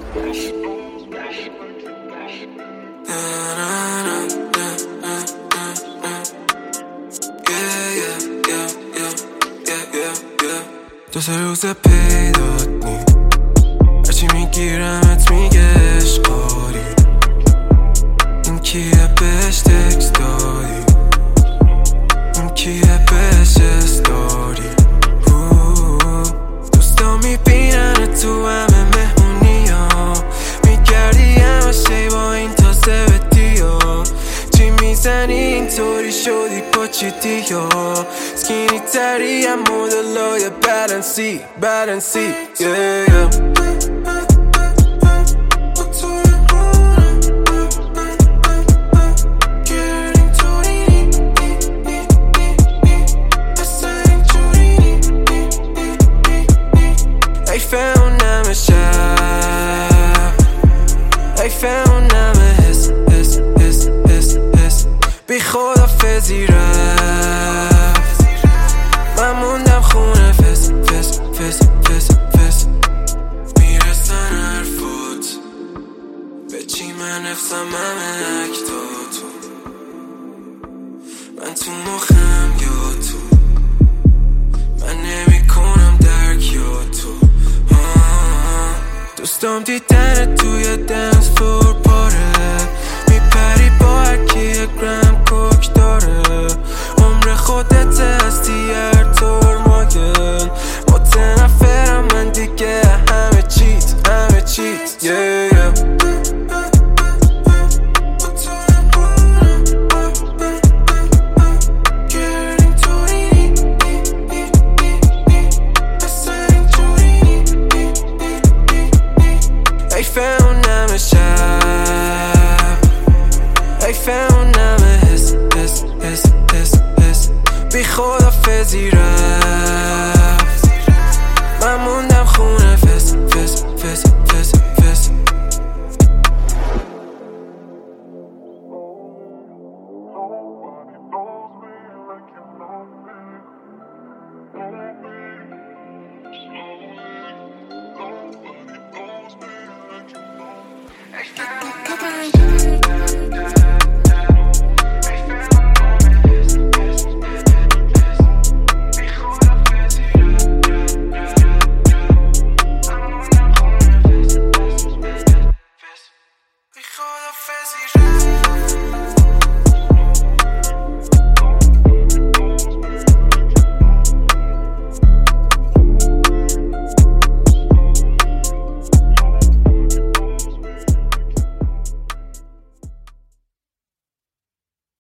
دو سه روز پیدات نی هرچی میگیرمت میگه اشقاری این کیه بهش تکس دادی این کیه بهش استاری دوستا میبینن تو همه مهمونی ها میگردی همه شی با این تازه بدی ها چی میزنی اینطوری شدی پاچیدی ها سکینی تری هم مدلای بالانسی فهمونم شب ای فهمونم حس بی خدافزی رفت من موندم خونه فس میرسن حرفات به چی من نفسم همه اکتاتو من تو مخم یا تو من نمی کنم درک یا تو دوستام دیدن توی دنس فلور پاره میپری با هرکی 1 گرم کوک داره عمر خودت هستی